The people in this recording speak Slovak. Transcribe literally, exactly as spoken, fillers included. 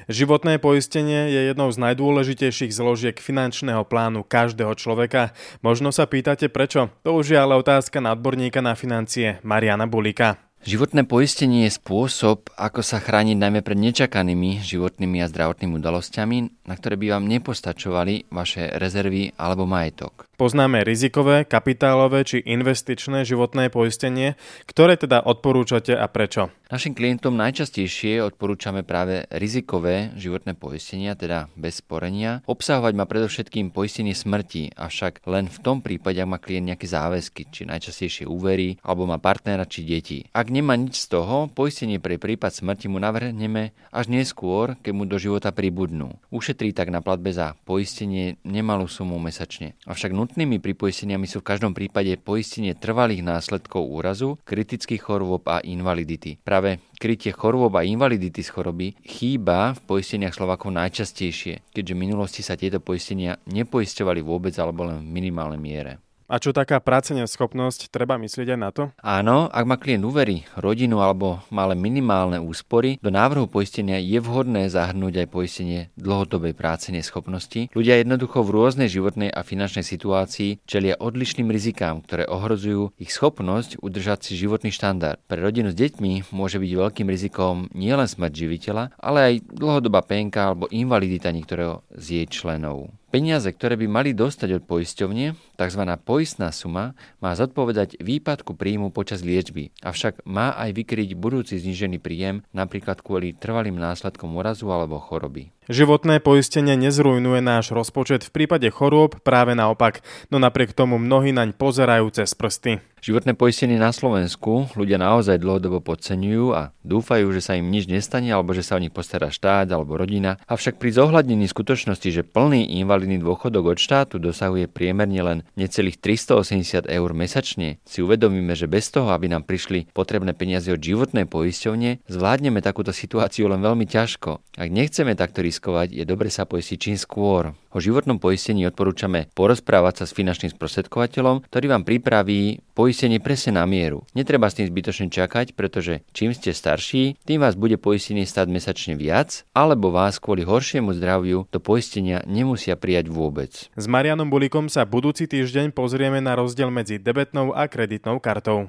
Životné poistenie je jednou z najdôležitejších zložiek finančného plánu každého človeka. Možno sa pýtate prečo? To už je ale otázka na odborníka na financie Mariana Bulika. Životné poistenie je spôsob, ako sa chrániť najmä pred nečakanými životnými a zdravotnými udalosťami, na ktoré by vám nepostačovali vaše rezervy alebo majetok. Poznáme rizikové, kapitálové či investičné životné poistenie, ktoré teda odporúčate a prečo? Našim klientom najčastejšie odporúčame práve rizikové životné poistenia, teda bez sporenia. Obsahovať má predovšetkým poistenie smrti, avšak len v tom prípade, ak má klient nejaké záväzky, či najčastejšie úvery, alebo má partnera či deti. Ak nemá nič z toho, poistenie pre prípad smrti mu navrhneme až neskôr, keď mu do života pribudnú. Ušetrí tak na platbe za poistenie nemalú sumu mesačne. Avšak nutnými pripoisteniami sú v každom prípade poistenie trvalých následkov úrazu, kritických chorôb a invalidity. Práve krytie chorôb a invalidity z choroby chýba v poisteniach Slovákov najčastejšie, keďže v minulosti sa tieto poistenia nepoisťovali vôbec alebo len v minimálnej miere. A čo taká práceneschopnosť, treba myslieť aj na to? Áno, ak má klient úvery, rodinu alebo má len minimálne úspory, do návrhu poistenia je vhodné zahrnúť aj poistenie dlhodobej práceneschopnosti. Ľudia jednoducho v rôznej životnej a finančnej situácii čelia odlišným rizikám, ktoré ohrozujú ich schopnosť udržať si životný štandard. Pre rodinu s deťmi môže byť veľkým rizikom nielen smrť živiteľa, ale aj dlhodobá penka alebo invalidita niektorého z jej členov. Peniaze, ktoré by mali dostať od poisťovne, tzv. Poistná suma, má zodpovedať výpadku príjmu počas liečby, avšak má aj vykryť budúci znížený príjem, napríklad kvôli trvalým následkom úrazu alebo choroby. Životné poistenie nezrujnuje náš rozpočet v prípade chorôb, práve naopak, no napriek tomu mnohí naň pozerajú cez prsty. Životné poistenie na Slovensku ľudia naozaj dlhodobo podceňujú a dúfajú, že sa im nič nestane alebo že sa o nich postará štát alebo rodina, avšak pri zohľadnení skutočnosti, že plný invalidný dôchodok od štátu dosahuje priemerne len necelých tristoosemdesiat eur mesačne, si uvedomíme, že bez toho, aby nám prišli potrebné peniaze od životnej poisťovne, zvládneme takúto situáciu len veľmi ťažko. Ak nechceme takto riskovať, je dobre sa poistiť čím skôr. O životnom poistení odporúčame porozprávať sa s finančným sprostredkovateľom, ktorý vám pripraví poistenie presne na mieru. Netreba s tým zbytočne čakať, pretože čím ste starší, tým vás bude poistenie stáť mesačne viac, alebo vás kvôli horšiemu zdraviu do poistenia nemusia prijať vôbec. S Marianom Bulikom sa budúci týždeň pozrieme na rozdiel medzi debetnou a kreditnou kartou.